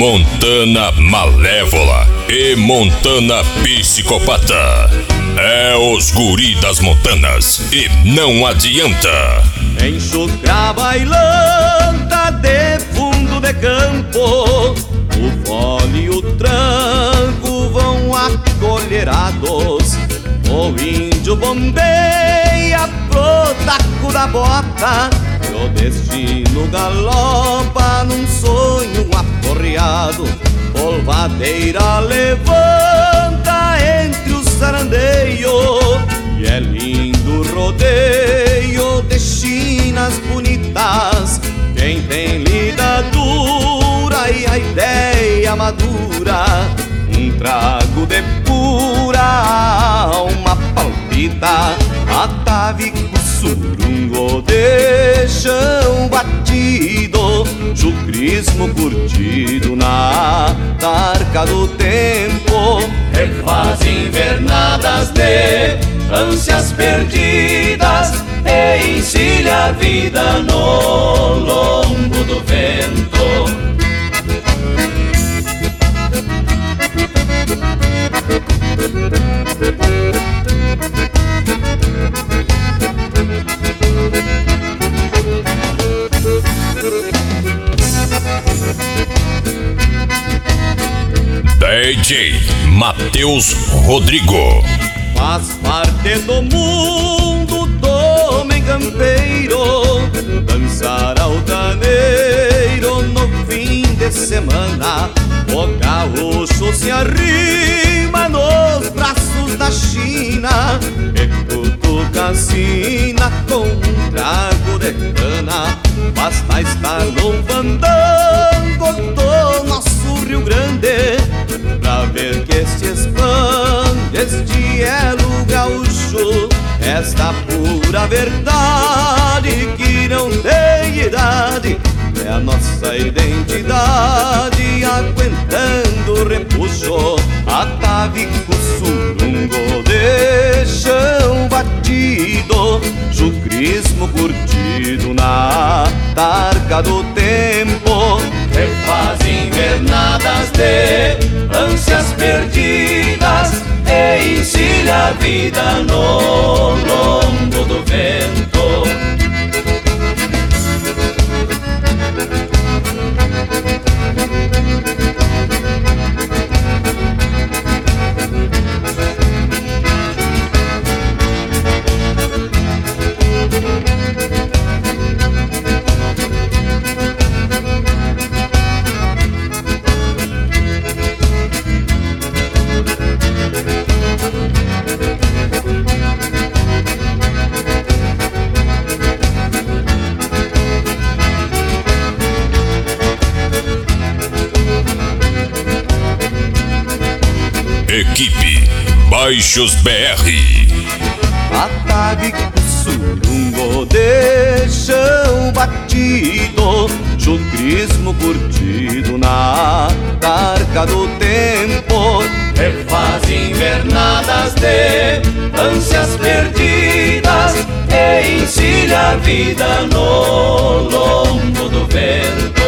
Montana Malévola e Montana Psicopata. É os guri das montanas e não adianta. Enxucra bailanta de fundo de campo, o fole e o tranco vão acolherados. O índio bombeia pro taco da bota, e o destino galopa num sonho aporreado. Polvadeira levanta entre os sarandeios, e é lindo rodeio de chinas bonitas. Quem tem lida dura e a ideia madura, um trago de pura alma palpita. Atavico surungo de chão batido, chucrismo curtido na tarca do tempo. Refaz invernadas de ânsias perdidas e encilha a vida no lombo do vento. DJ Matheus Rodrigo. Faz parte do mundo do homem campeiro dançar altaneiro no fim de semana. O gaúcho se arrima nos braços da China e cutuca a sina com um trago de cana. Basta estar num fandango do nosso Rio Grande pra ver que se expande este elo gaúcho, esta pura verdade que não tem idade. É a nossa identidade aguentando o repuxo. Atavico surungo de chão batido, chucrismo curtido na tarca do tempo. Refaz invernadas de ânsias perdidas e encilha a vida no lombo do vento. Equipe Baixos BR. Atavico surungo de chão batido, chucrismo curtido na tarca do tempo. Refaz invernadas de ânsias perdidas e encilha a vida no lombo do vento.